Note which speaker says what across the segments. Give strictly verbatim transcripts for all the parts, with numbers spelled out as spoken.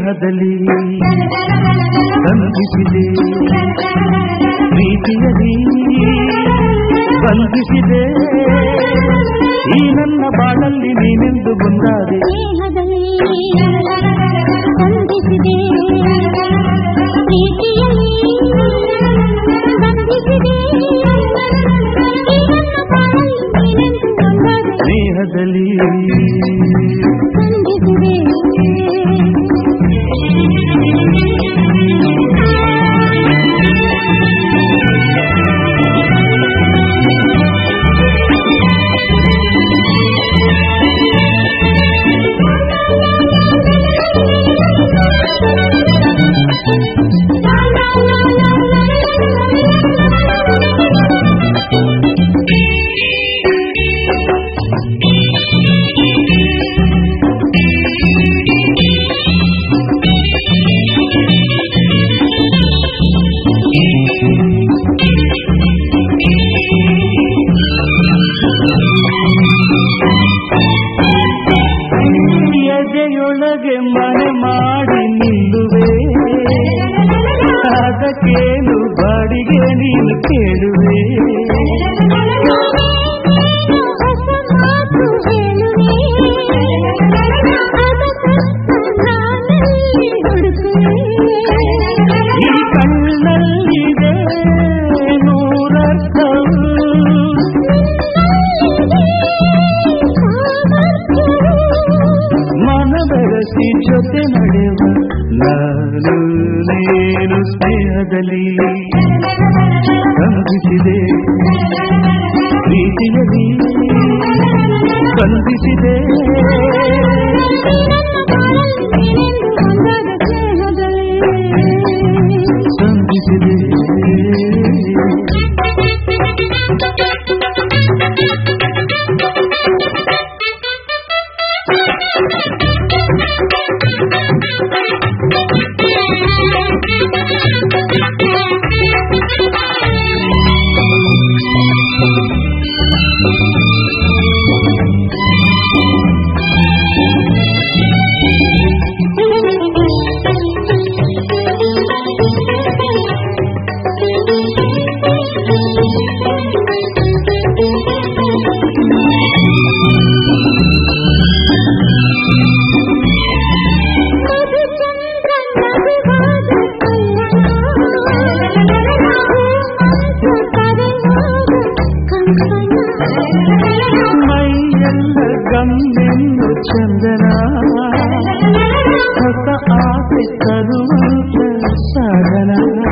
Speaker 1: ಸ್ನೇಹದಲ್ಲಿ ಬಂಧಿಸಿದೆ ಪ್ರೀತಿಯಲ್ಲಿ ಬಂಧಿಸಿದೆ ಈ ನನ್ನ ಬಾಳಲ್ಲಿ ನೀನೆಂದು ಬಂದಾದೆ
Speaker 2: ಸ್ನೇಹದಲ್ಲಿ ಬಂಧಿಸಿದೆ ಪ್ರೀತಿಯಲ್ಲಿ ಬಂಧಿಸಿದೆ
Speaker 1: ಸ್ನೇಹದಲ್ಲಿ ಎದೆಯೊಳಗೆ ಮನೆ ಮಾಡಿ ನಿಲ್ಲುವೆ ಅದಕ್ಕೇನು ಬಾಡಿಗೆ ನೀನು ಕೇಳುವೆ ಈ ಕಣ್ಣಲ್ಲಿದೆ ನೂರರ್ಥವು ಮನ ಬೆರೆಸಿ ಜೊತೆ ನಡೆಯುವ ನಾನು ನೀನು ಸ್ನೇಹದಲ್ಲಿ ಬಂಧಿಸಿದೆ ಪ್ರೀತಿಯಲ್ಲಿ ಬಂಧಿಸಿದೆ ಬಂಧಿಸಿದೆ ಮೈಯೆಲ್ಲ ಗಮ್ಮೆನ್ನು ಚಂದನ ಹೊಸ ಆಸೆ ತರುವಂತ ಸಾಧನ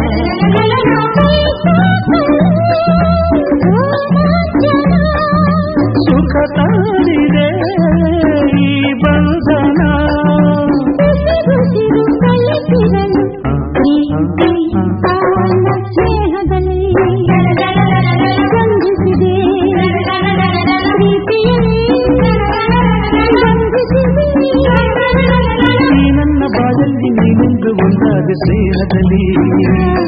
Speaker 1: ಸುಖ ತಾಳಿದೆ ಈ ಬಂಧನ
Speaker 2: ಸ್ನೇಹದಲ್ಲಿ ಬಂಧಿಸಿದೆ
Speaker 1: ಈ ನನ್ನ ಬಾಳಲ್ಲಿ ನೀನೆಂದು ಒಂದಾದ ಸ್ನೇಹದಲ್ಲಿ